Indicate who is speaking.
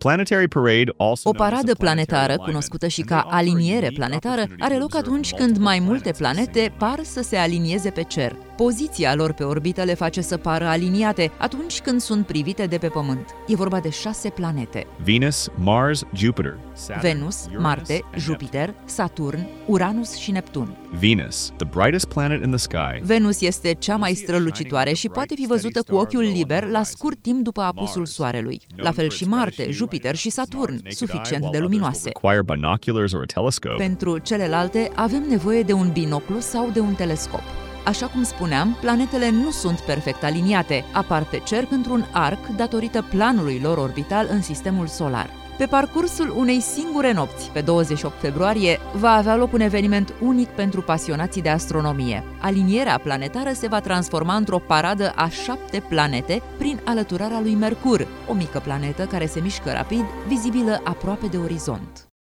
Speaker 1: planetary parade, also
Speaker 2: O
Speaker 1: known as
Speaker 2: paradă
Speaker 1: the planetary
Speaker 2: planetară,
Speaker 1: alignment,
Speaker 2: cunoscută și
Speaker 1: and
Speaker 2: ca
Speaker 1: they offer a
Speaker 2: aliniere
Speaker 1: unique
Speaker 2: planetară,
Speaker 1: opportunity
Speaker 2: are
Speaker 1: to
Speaker 2: loc
Speaker 1: observe
Speaker 2: atunci
Speaker 1: multiple
Speaker 2: când mai multe
Speaker 1: planets at the same
Speaker 2: planete
Speaker 1: time.
Speaker 2: par să se alinieze pe cer. Poziția lor pe orbită le face să pară aliniate atunci când sunt privite de pe Pământ. E vorba de 6 planete:
Speaker 1: Venus, Mars, Jupiter, Saturn,
Speaker 2: Venus,
Speaker 1: Uranus,
Speaker 2: Marte,
Speaker 1: and
Speaker 2: Jupiter, Saturn, Uranus și Neptun.
Speaker 1: Neptune. Venus, the brightest planet in the sky.
Speaker 2: Venus este cea mai strălucitoare și poate fi văzută cu ochiul liber la scurt timp după apusul Soarelui. La fel și Marte, Jupiter și Saturn, suficient de luminoase.
Speaker 1: Require binoculars or a telescope.
Speaker 2: Pentru celelalte avem nevoie de un binoclu sau de un telescop. Așa cum spuneam, planetele nu sunt perfect aliniate, apar pe cerc într-un arc datorită planului lor orbital în sistemul solar. Pe parcursul unei singure nopți, pe 28 februarie, va avea loc un eveniment unic pentru pasionații de astronomie. Alinierea planetară se va transforma într-o paradă a 7 planete prin alăturarea lui Mercur, o mică planetă care se mișcă rapid, vizibilă aproape de orizont.